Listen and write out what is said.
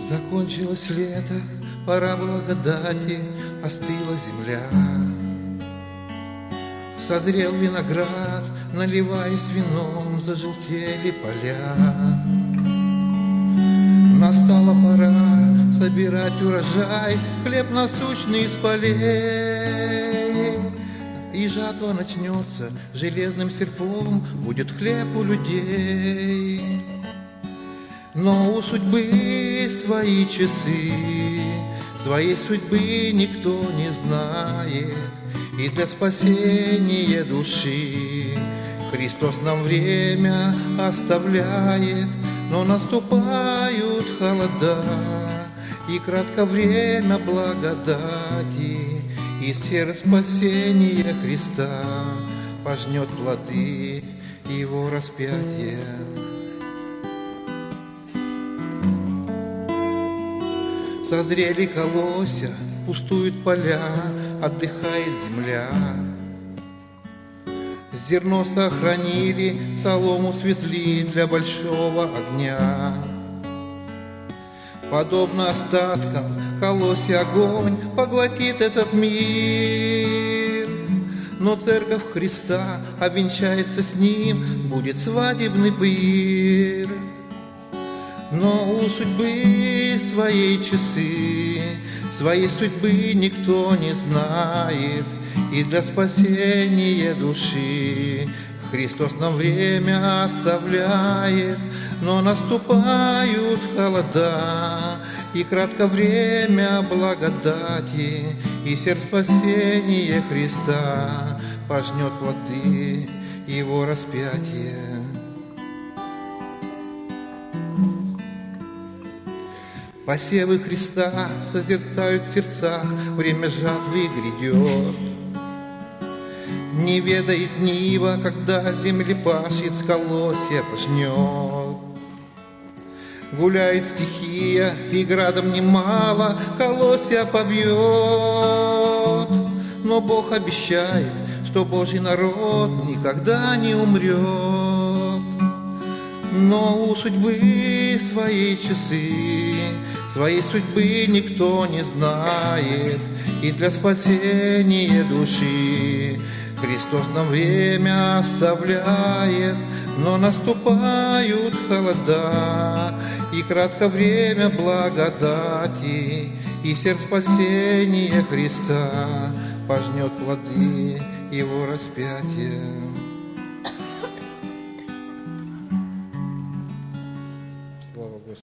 Закончилось лето, пора благодати, остыла земля. Созрел виноград, наливаясь вином, зажелтели поля. Настала пора собирать урожай, хлеб насущный из полей. И жатва начнется, железным серпом будет хлеб у людей. Но у судьбы свои часы, своей судьбы никто не знает. И для спасения души Христос нам время оставляет. Но наступают холода, и кратко время благодати, и сердце спасения Христа пожнет плоды Его распятия. Созрели колосья, пустуют поля, отдыхает земля. Зерно сохранили, солому свезли для большого огня. Подобно остаткам колосья огонь поглотит этот мир. Но церковь Христа обвенчается с ним, будет свадебный пир. Но у судьбы своей часы, своей судьбы никто не знает. И для спасения души Христос нам время оставляет. Но наступают холода, и кратко время благодати, и сердце спасения Христа пожнет плоды Его распятия. Посевы Христа созерцают в сердцах, время жатвы грядет. Не ведает нива, когда землепашец колосья пожнет. Гуляет стихия, и градом немало колосья побьет. Но Бог обещает, что Божий народ никогда не умрет. Но у судьбы своей часы, своей судьбы никто не знает. И для спасения души Христос нам время оставляет. Но наступают холода, и кратко время благодати, и сердце спасения Христа пожнет плоды Его распятия.